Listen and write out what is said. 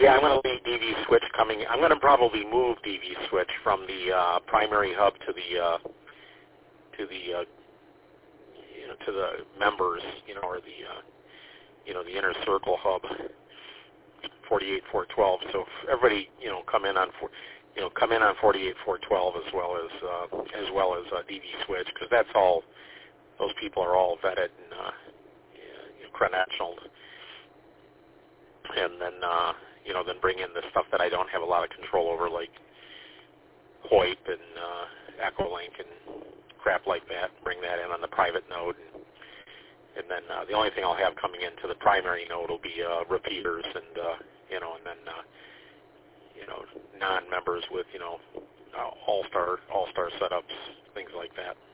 Yeah, I'm going to leave DV Switch coming. I'm going to probably move DV Switch from the primary hub to the members, or the inner circle hub, 48412. So if everybody, come in on 48412 as well as DV Switch, because that's all. Those people are all vetted and credentialed, and then then bring in the stuff that I don't have a lot of control over, like HOIP and Echolink and crap like that. Bring that in on the private node, and then the only thing I'll have coming into the primary node will be repeaters and and then non-members with all-star setups, things like that.